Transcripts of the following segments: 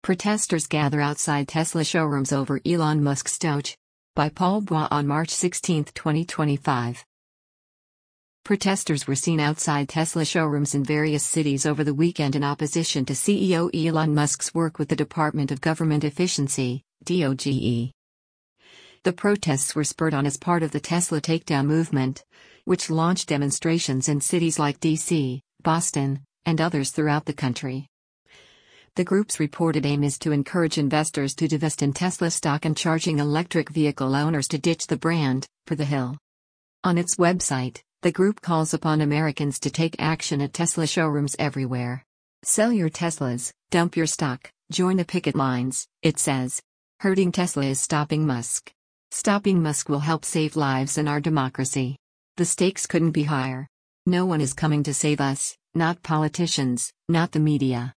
Protesters gather outside Tesla showrooms over Elon Musk's Doge. By Paul Bois on March 16, 2025. Protesters were seen outside Tesla showrooms in various cities over the weekend in opposition to CEO Elon Musk's work with the Department of Government Efficiency, DOGE. The protests were spurred on as part of the Tesla takedown movement, which launched demonstrations in cities like D.C., Boston, and others throughout the country. The group's reported aim is to encourage investors to divest in Tesla stock and charging electric vehicle owners to ditch the brand, per The Hill. On its website, the group calls upon Americans to take action at Tesla showrooms everywhere. Sell your Teslas, dump your stock, join the picket lines, it says. Hurting Tesla is stopping Musk. Stopping Musk will help save lives and our democracy. The stakes couldn't be higher. No one is coming to save us, not politicians, not the media.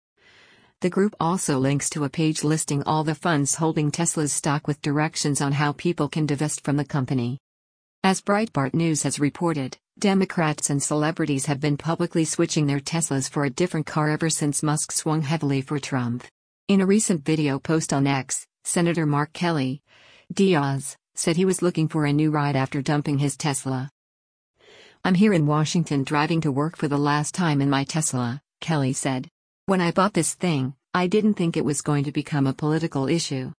The group also links to a page listing all the funds holding Tesla's stock with directions on how people can divest from the company. As Breitbart News has reported, Democrats and celebrities have been publicly switching their Teslas for a different car ever since Musk swung heavily for Trump. In a recent video post on X, Senator Mark Kelly, Diaz, said he was looking for a new ride after dumping his Tesla. "I'm here in Washington driving to work for the last time in my Tesla," Kelly said. "When I bought this thing, I didn't think it was going to become a political issue.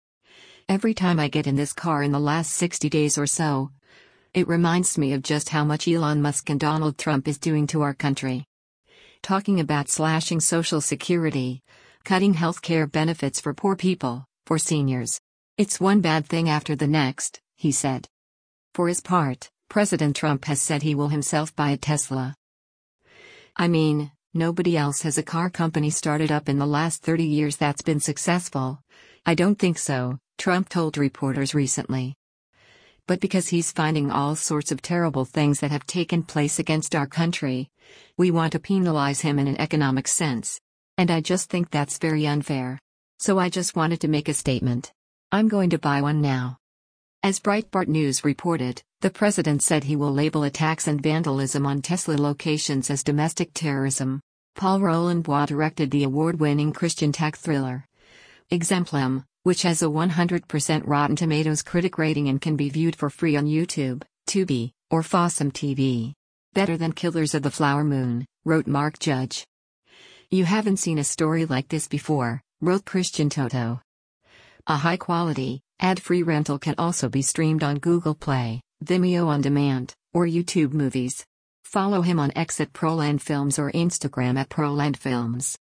Every time I get in this car in the last 60 days or so, it reminds me of just how much Elon Musk and Donald Trump is doing to our country. Talking about slashing Social Security, cutting health care benefits for poor people, for seniors. It's one bad thing after the next," he said. For his part, President Trump has said he will himself buy a Tesla. "I mean, nobody else has a car company started up in the last 30 years that's been successful. I don't think so," Trump told reporters recently. "But because he's finding all sorts of terrible things that have taken place against our country, we want to penalize him in an economic sense. And I just think that's very unfair. So I just wanted to make a statement. I'm going to buy one now." As Breitbart News reported, the president said he will label attacks and vandalism on Tesla locations as domestic terrorism. Paul Roland Bois directed the award-winning Christian tech thriller Exemplum, which has a 100% Rotten Tomatoes critic rating and can be viewed for free on YouTube, Tubi, or Fossum TV. "Better than Killers of the Flower Moon," wrote Mark Judge. "You haven't seen a story like this before," wrote Christian Toto. A high-quality, ad-free rental can also be streamed on Google Play, Vimeo On Demand, or YouTube Movies. Follow him on X at Proland Films or Instagram at Proland Films.